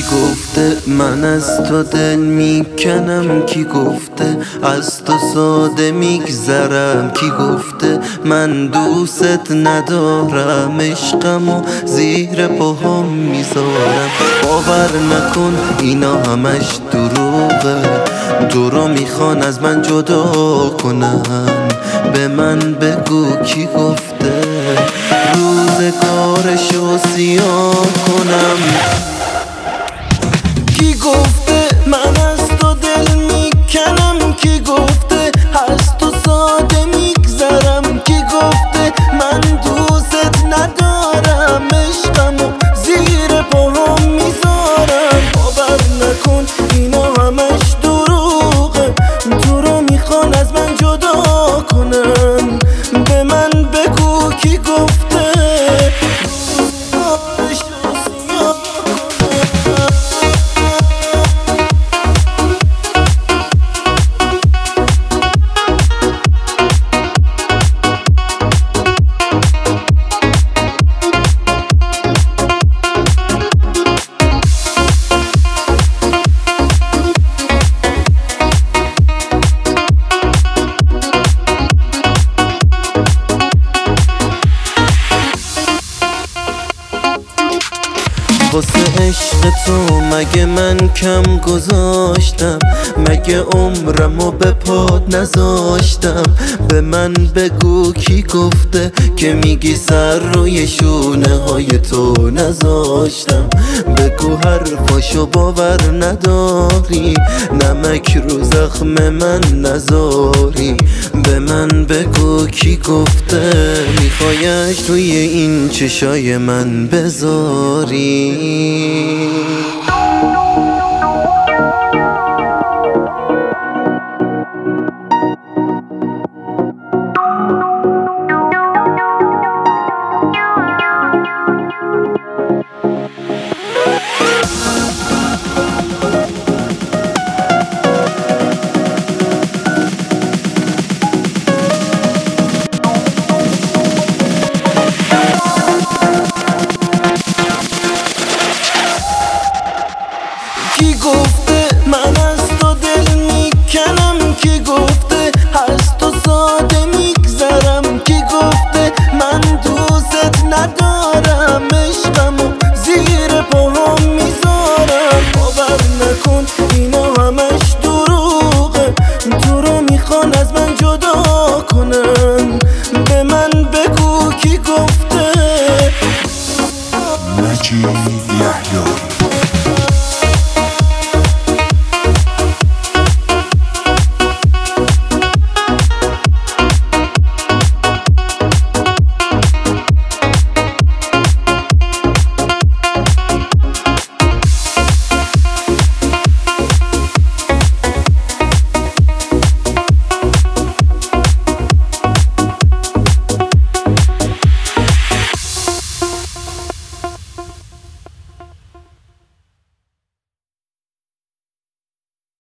گفته من از تو دل میکنم؟ کی گفته از تو ساده میگذرم؟ کی گفته من دوست ندارم؟ عشقمو زیر پاهم میذارم. باور نکن اینا همش دروغه، تو رو میخوان از من جدا کنن. به من بگو کی گفته روزگارشو سیاه کنم؟ کی گفته من از تو دل میکنم؟ کی گفته از تو ساده میگذرم؟ کی گفته من دوست ندارم؟ عشقمو زیر پاهم میذارم. باور نکن اینا همش دروغه، تو رو میخوان از من جدا کنن. به من بگو کی گفته واسه عشق تو مگه من کم گذاشتم؟ مگه عمرمو به پات نذاشتم؟ به من بگو کی گفته که میگی سر روی شونه های تو نذاشتم؟ بگو حرفاشو باور نداری، نمک رو زخم من نذاری. به من بگو کی گفته میخوایش توی این چشای من بذاری؟ کی گفته من از تو دل میکنم؟ کی گفته از تو ساده میگذرم؟ کی گفته من دوست ندارم؟ عشقمو زیر پاهم میذارم. باور نکن اینا همش دروغه، تو رو میخوان از من جدا کنن. به من بگو کی گفته مجید یحیی